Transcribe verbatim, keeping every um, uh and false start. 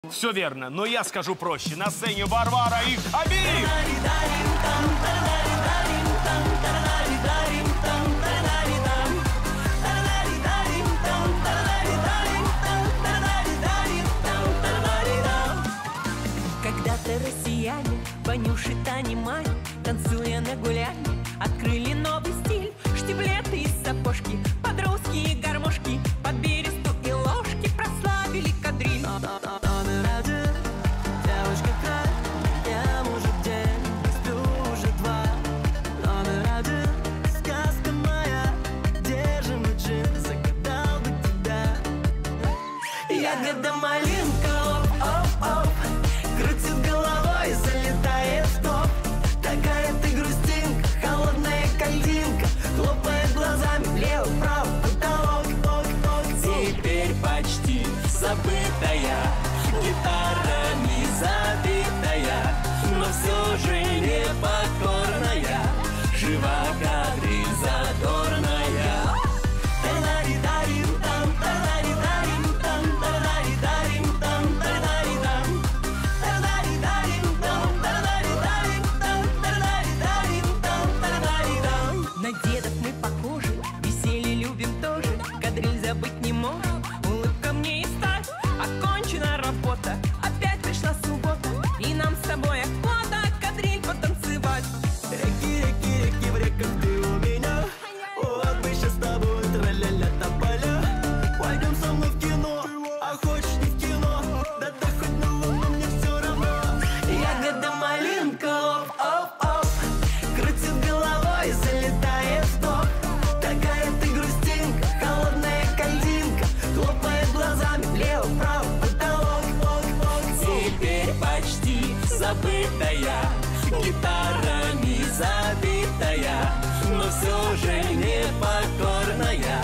Все верно, но я скажу проще. На сцене Варвара и Хабиб! Когда-то россияне, Ванюши, Тани, Мань, танцуя на гуляне, открыли новый стиль. Штиблеты и сапожки, под русские гармошки, под бересту и ложки прославили кадриль. Девушка край, я мужик день, сплю уже два. Номер один, сказка моя, держим джин, загадал бы тебя. Ягода малинка, оп-оп-оп, крутит головой, залетает в топ. Такая ты грустинка, холодная кальдинка, хлопает глазами влево-вправо, потолок, ок-ок. Теперь почти забытая, гитарами забитая, но все же непокорная, жива кадриль задорная. Тарари-дарим-там, тарари-дарим-там, тарари-дарим-там, тарари-дарим-там, тарари-дарим-там, тарари-дарим-там, тарари-дарим-там, тарари-дарим. На дедов мы похожи, веселье любим тоже, кадриль забыть не можем, улыбка мне и стать. Окончена работа, опять пришла суббота, и нам с тобой охота кадриль потанцевать. Реки, реки, реки в реках, ты у меня. Вот мы сейчас с тобой тра-ля-ля тополя. Пойдем со мной в кино, а хочешь не в кино, да да хоть на луну, мне все равно. Ягода малинка, оп-оп-оп, крутит головой, залетает в топ. Такая ты грустинка, холодная кальдинка, хлопает глазами влево-вправо, потолок, ок-ок. Теперь почти забытая, гитарами забитая, но все же непокорная,